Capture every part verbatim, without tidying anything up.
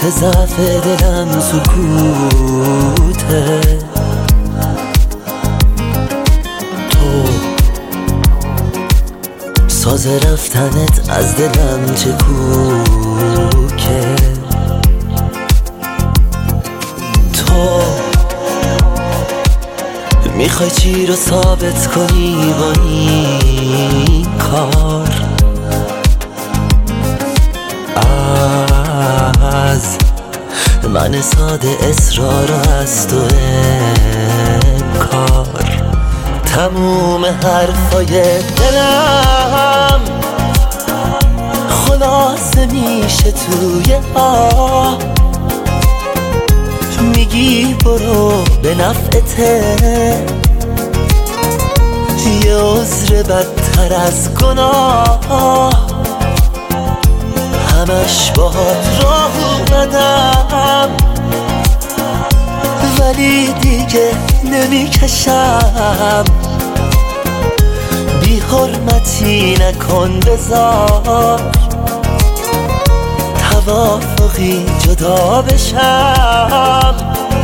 علامت ضعف دلم سکوته. تو ساز رفتنت از دلم چه کوکه. تو میخوای چی رو ثابت کنی با این کار؟ از من ساده اصرار از تو انکار. تموم حرفای دلم خلاصه میشه توی آه. میگی برو به نفعته، یه عذر بدتر از گناه. همش باهات راه اومدم ولی دیگه نمیکشم. بی حرمتی نکن بذار توافقی جدا بشم.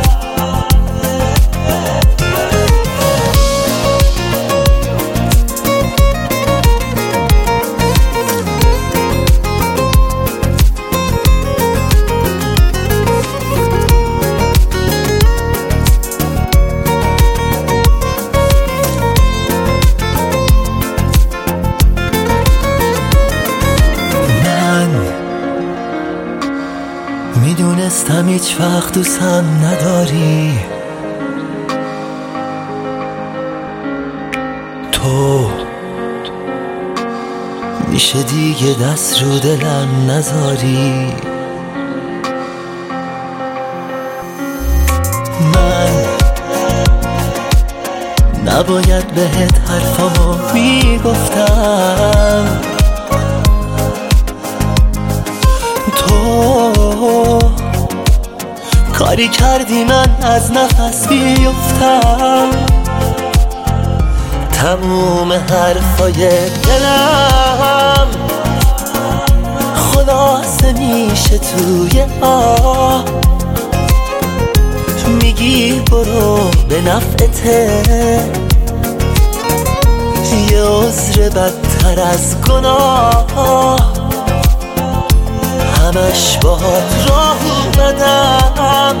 میدونستم هیچ وقت دوستم نداری. تو میشه دیگه دست رو دلم نذاری. من نباید بهت حرفامو میگفتم. تو کاری کردی من از نفس بیفتم. تموم حرفای دلم خلاصه میشه توی آه. میگی برو به نفعته، یه عذر بدتر از گناه. همش باهات راه اومدم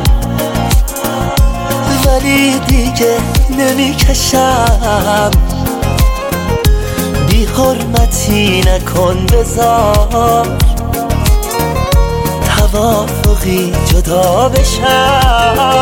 ولی دیگه نمیکشم. بی حرمتی نکن بذار توافقی جدا بشم.